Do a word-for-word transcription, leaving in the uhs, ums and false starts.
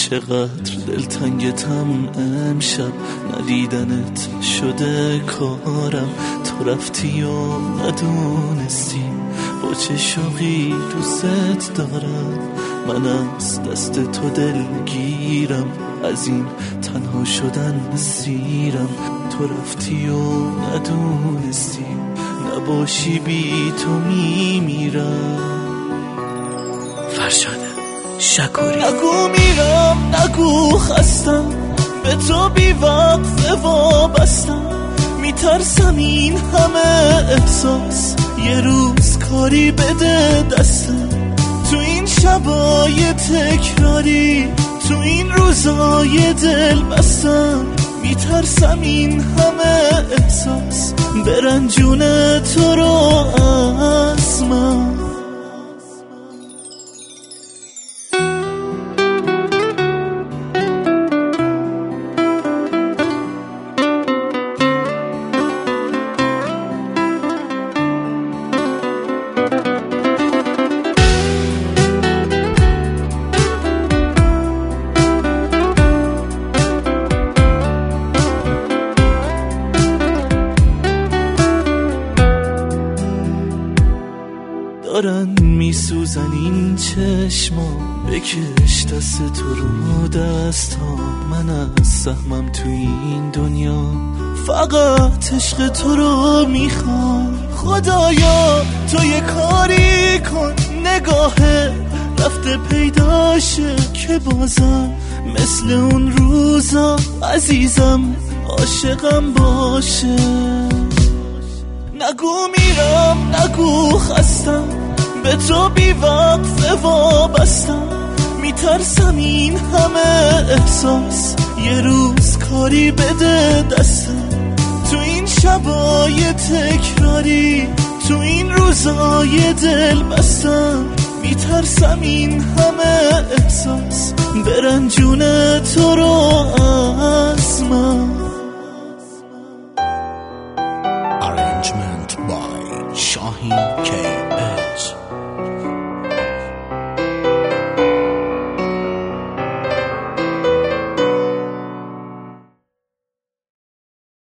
چقدر دلتنگتم امشب، ندیدنت شده کارم. تو رفتی و ندونستی با چه شوقی دوست دارم. من از دست تو دلگیرم، از این تنها شدن سیرم. تو رفتی و ندونستی نباشی بی تو میمیرم. فرشاد شکوری. نگو میرم، نگو خستم، به تو بی وقت وابستم. میترسم این همه احساس یه روز کاری بده دستم. تو این شبای تکراری، تو این روزای دل بستم. میترسم این همه احساس برنجونه تو رو از من. دارن میسوزن این چشما، بکش دست تو رو دست ها. من از سهمم تو این دنیا فقط عشق تو رو میخوام. خدایا تو یه کاری کن، نگاه رفته پیداشه که بازم مثل اون روزا عزیزم عاشقم باشه. نگو میرم، نگو خستم، به تو بی وقت وابستم. میترسم این همه احساس یه روز کاری بده دستم. تو این شبای تکراری، تو این روزای دل بستم. میترسم این همه احساس برنجونه تو رو از من. Arrangement by Shahin K.